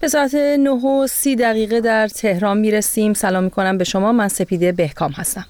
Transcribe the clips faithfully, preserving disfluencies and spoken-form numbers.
به ساعت نه و سی دقیقه در تهران میرسیم. سلام میکنم به شما، من سپیده بهکام هستم.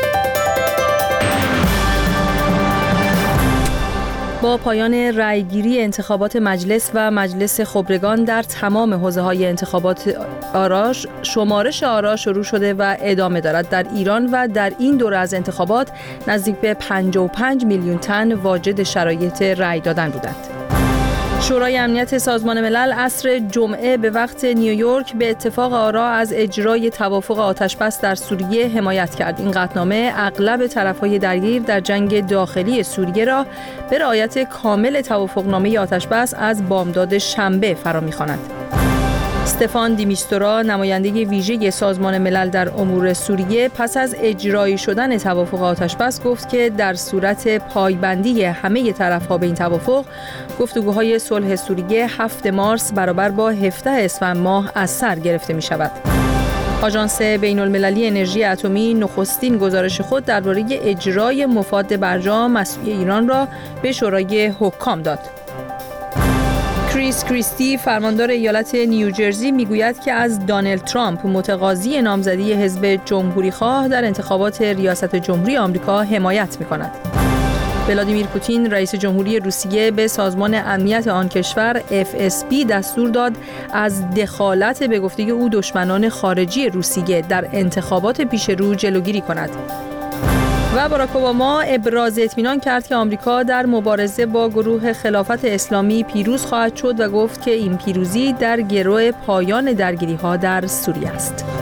با پایان رأیگیری انتخابات مجلس و مجلس خبرگان در تمام حوزه‌های انتخابات آرا، شمارش آرا شروع شده و ادامه دارد. در ایران و در این دوره از انتخابات نزدیک به پنجاه و پنج میلیون تن واجد شرایط رأی دادن بودند. شورای امنیت سازمان ملل عصر جمعه به وقت نیویورک به اتفاق آرا از اجرای توافق آتش‌بس در سوریه حمایت کرد. این قطعنامه اغلب طرف‌های درگیر در جنگ داخلی سوریه را به رعایت کامل توافقنامه آتش‌بس از بامداد شنبه فرا می‌خواند. استفان دی میستورا، نماینده ویژه سازمان ملل در امور سوریه، پس از اجرایی شدن توافق آتش‌بس گفت که در صورت پایبندی همه طرف‌ها به این توافق، گفتگوهای صلح سوریه هفتم مارس برابر با هفدهم اسفند ماه از سر گرفته می‌شود. آژانس بین‌المللی انرژی اتمی نخستین گزارش خود درباره اجرای مفاد برجام مسئول ایران را به شورای حکام داد. کریس کریستی، فرماندار ایالت نیوجرسی، میگوید که از دونالد ترامپ، متقاضی نامزدی حزب جمهوری‌خواه در انتخابات ریاست جمهوری آمریکا، حمایت می‌کند. ولادیمیر پوتین، رئیس جمهوری روسیه، به سازمان امنیت آن کشور اف اس بی دستور داد از دخالت به گفته او دشمنان خارجی روسیه در انتخابات پیش رو جلوگیری کند. و باراک اوباما ابراز اطمینان کرد که آمریکا در مبارزه با گروه خلافت اسلامی پیروز خواهد شد و گفت که این پیروزی در گرو پایان درگیری‌ها در سوریه است.